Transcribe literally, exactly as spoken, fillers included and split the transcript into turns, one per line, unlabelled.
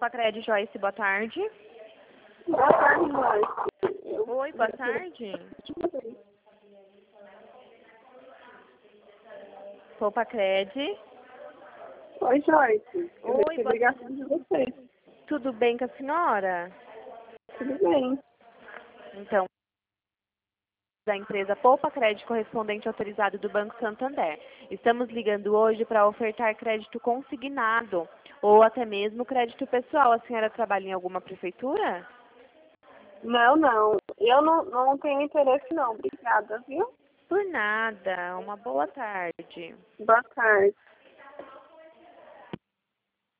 Poupa-Cred, Joyce, boa tarde.
Boa tarde, Joyce.
Oi, boa tarde. Poupa-Cred.
Oi, Joyce. Eu
Oi,
recebi
boa
ligação de vocês.
Tudo bem com a senhora?
Tudo bem.
Então, da empresa Poupa-Cred, correspondente autorizado do Banco Santander. Estamos ligando hoje para ofertar crédito consignado ou até mesmo crédito pessoal. A senhora trabalha em alguma prefeitura?
Não, não. Eu não, não tenho interesse, não. Obrigada, viu?
Por nada. Uma boa tarde.
Boa tarde.